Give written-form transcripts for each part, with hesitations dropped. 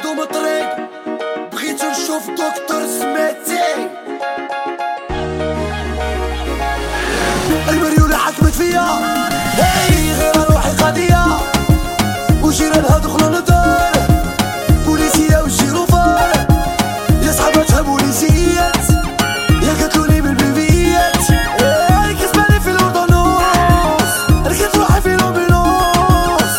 مصدوم الطريق بغيت نشوف دكتور سميتي المريولة حكمت فيا هاي غير روحي قضية وجيرانها دخلوا للدار بوليسية والجيروفار يا صحاباتها بوليسيات يا قتلوني بالبيبيات كسباني في الأردنوس ركبت روحي في الأمبيلوس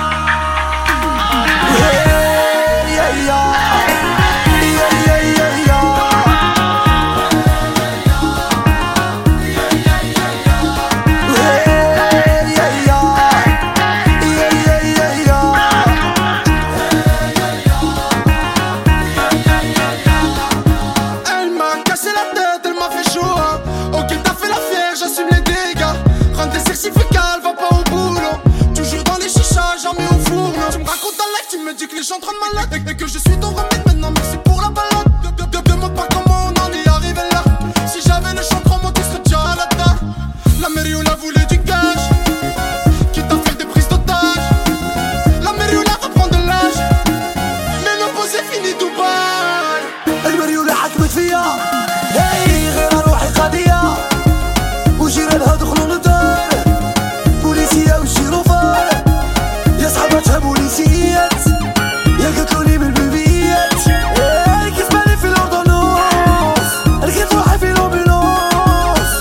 Je suis en train de malade et que je suis ton remède maintenant. Merci pour la balade. Demande pas comment on en est arrivé là. Si j'avais le champ trop tu serais déjà à la table. La mairie on a voulu du cash qui t'a fait des prises d'otages. La mairie on a reprend de l'âge. Mais l'opposé finit Dubaï. المريولة حكمت فيا هاي غير روحي قضية وجيرانها دخلوا للدار بوليسية والجيروفار يا صحاباتها بوليسيات قتلوني بالبيبيات كسباني في الأردنوس ركبت روحي في الأمبيلوس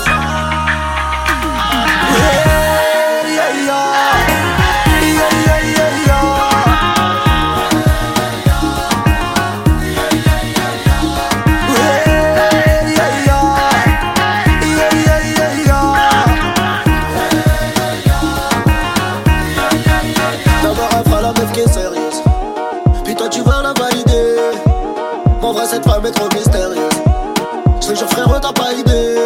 D'abord elle fera la meuf qui est sérieuse, puis toi tu vas la valider. En vrai cette femme est trop mystérieuse, je te jure frérot t'as pas idée.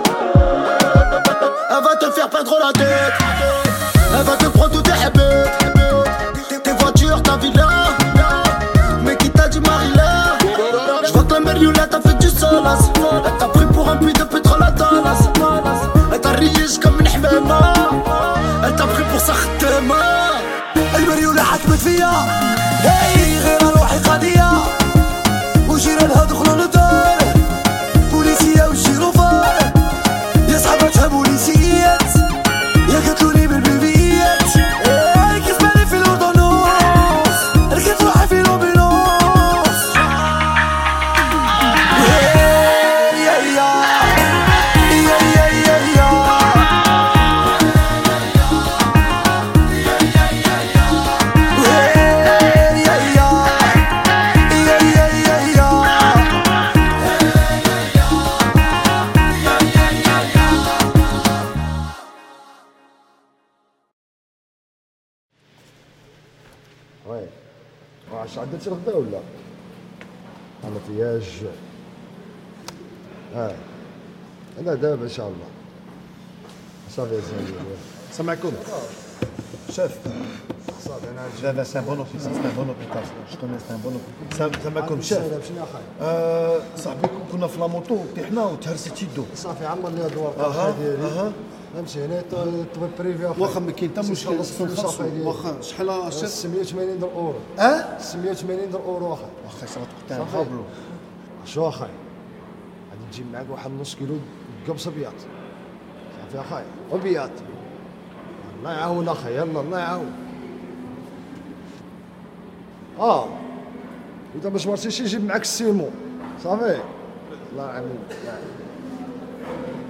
Elle va te faire perdre la tête, elle va te prendre tous tes habits, tes voitures, ta villa. Mais qui t'a dit Marie-là? Je vois que la Meriola t'a fait du solas. Elle t'a pris pour un puits de pétrole à Dallas. Elle t'a riche comme une حمامة. Elle t'a pris pour sa ختامة. المريولة حكمت فيا هاي غير روحي قضية وجيرانها دخلوا للدار بوليسية والجيروفار يا صحاباتها بوليسيات يا قتلوني بالبيبيات كسباني في الأردنوس ركبت روحي في الأمبيلوس وي واش عندك غدا ولا انا فياج انا دابا ان شاء الله صافي يا زين سامعكم شاف لا لا سي ان بون اوفيسير سي ان بون اوبيتال جو كوني سي ان بون اوبيتال سامعكم شاف صاحبي كنا في لاموطو طيحنا وتهرست يدو صافي عمر لي هاد الورقه ديالي نمشي هنا طبيب بريفي واخا ما كاين حتى مشكل واخا شحال 680 درهم اورو 680 درهم اورو واخا صافي تقطع خابلو شو اخاي غادي تجيب معاك واحد نص كيلو قبص ابيض صافي اخاي ابيض الله يعاون اخاي يلا الله يعاون اذا باش مرتيش جيب معاك السيمو صافي الله يعاون